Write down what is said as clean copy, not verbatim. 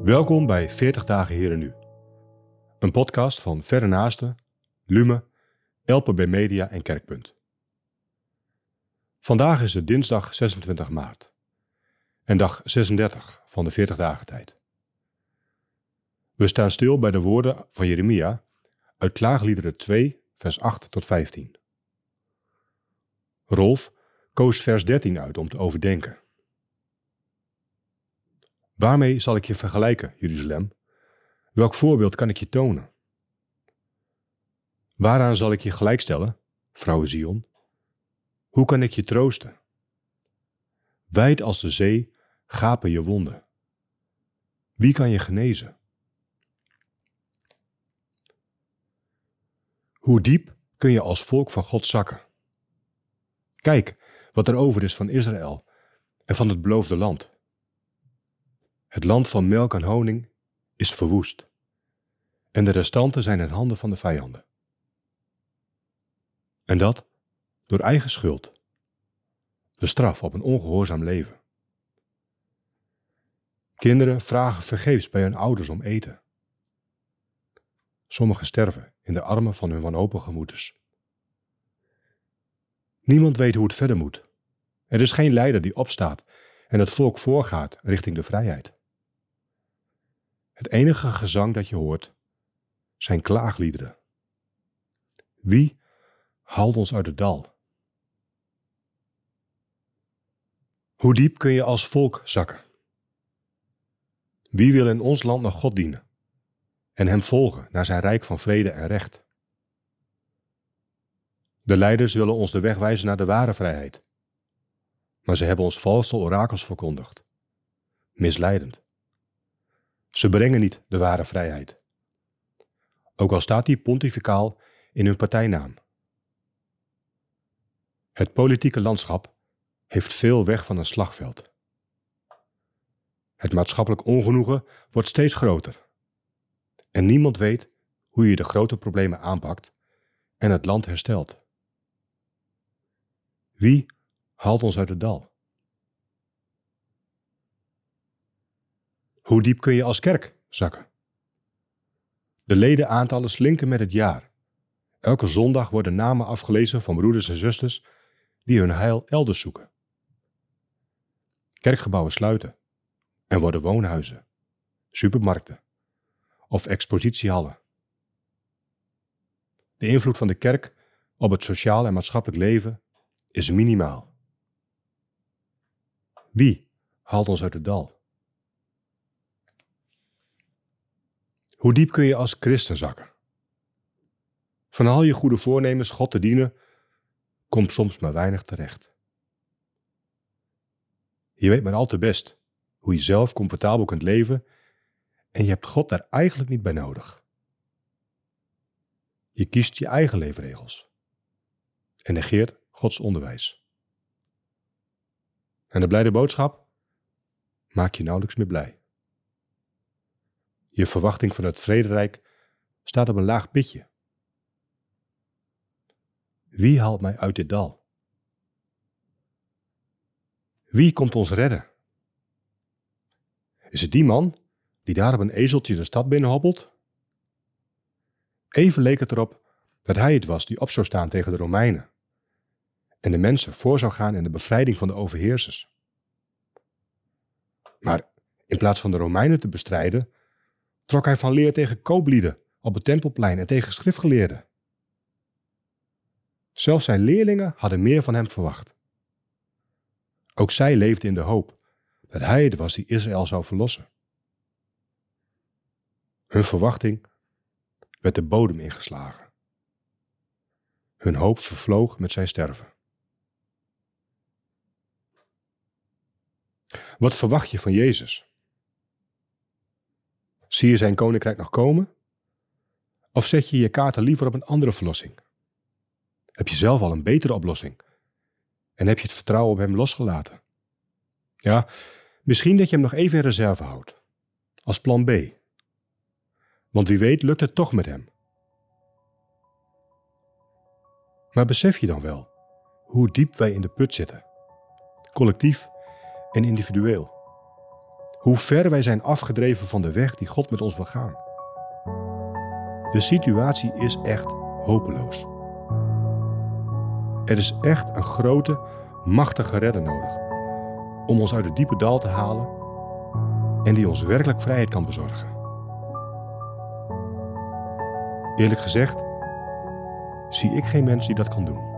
Welkom bij 40 dagen hier en nu. Een podcast van Verre Naasten, Lume, LPB Media en Kerkpunt. Vandaag is het dinsdag 26 maart en dag 36 van de 40 dagen tijd. We staan stil bij de woorden van Jeremia uit Klaagliederen 2, vers 8 tot 15. Rolf koos vers 13 uit om te overdenken. Waarmee zal ik je vergelijken, Jeruzalem? Welk voorbeeld kan ik je tonen? Waaraan zal ik je gelijkstellen, vrouwe Zion? Hoe kan ik je troosten? Wijd als de zee gapen je wonden. Wie kan je genezen? Hoe diep kun je als volk van God zakken? Kijk wat er over is van Israël en van het beloofde land. Het land van melk en honing is verwoest en de restanten zijn in handen van de vijanden. En dat door eigen schuld, de straf op een ongehoorzaam leven. Kinderen vragen vergeefs bij hun ouders om eten. Sommigen sterven in de armen van hun wanhopige moeders. Niemand weet hoe het verder moet. Er is geen leider die opstaat en het volk voorgaat richting de vrijheid. Het enige gezang dat je hoort zijn klaagliederen. Wie haalt ons uit het dal? Hoe diep kun je als volk zakken? Wie wil in ons land nog God dienen en hem volgen naar zijn rijk van vrede en recht? De leiders willen ons de weg wijzen naar de ware vrijheid, maar ze hebben ons valse orakels verkondigd, misleidend. Ze brengen niet de ware vrijheid, ook al staat die pontificaal in hun partijnaam. Het politieke landschap heeft veel weg van een slagveld. Het maatschappelijk ongenoegen wordt steeds groter en niemand weet hoe je de grote problemen aanpakt en het land herstelt. Wie haalt ons uit het dal? Hoe diep kun je als kerk zakken? De ledenaantallen slinken met het jaar. Elke zondag worden namen afgelezen van broeders en zusters die hun heil elders zoeken. Kerkgebouwen sluiten en worden woonhuizen, supermarkten of expositiehallen. De invloed van de kerk op het sociaal en maatschappelijk leven is minimaal. Wie haalt ons uit het dal? Hoe diep kun je als christen zakken? Van al je goede voornemens God te dienen, komt soms maar weinig terecht. Je weet maar al te best hoe je zelf comfortabel kunt leven en je hebt God daar eigenlijk niet bij nodig. Je kiest je eigen leefregels en negeert Gods onderwijs. En de blijde boodschap maakt je nauwelijks meer blij. Je verwachting van het vrederijk staat op een laag pitje. Wie haalt mij uit dit dal? Wie komt ons redden? Is het die man die daar op een ezeltje de stad binnenhobbelt? Even leek het erop dat hij het was die op zou staan tegen de Romeinen en de mensen voor zou gaan in de bevrijding van de overheersers. Maar in plaats van de Romeinen te bestrijden, trok hij van leer tegen kooplieden op het Tempelplein en tegen schriftgeleerden. Zelfs zijn leerlingen hadden meer van hem verwacht. Ook zij leefden in de hoop dat hij het was die Israël zou verlossen. Hun verwachting werd de bodem ingeslagen. Hun hoop vervloog met zijn sterven. Wat verwacht je van Jezus? Zie je zijn koninkrijk nog komen? Of zet je je kaarten liever op een andere verlossing? Heb je zelf al een betere oplossing? En heb je het vertrouwen op hem losgelaten? Ja, misschien dat je hem nog even in reserve houdt. Als plan B. Want wie weet lukt het toch met hem. Maar besef je dan wel hoe diep wij in de put zitten? Collectief en individueel. Hoe ver wij zijn afgedreven van de weg die God met ons wil gaan. De situatie is echt hopeloos. Er is echt een grote, machtige redder nodig om ons uit het diepe dal te halen en die ons werkelijk vrijheid kan bezorgen. Eerlijk gezegd, zie ik geen mens die dat kan doen.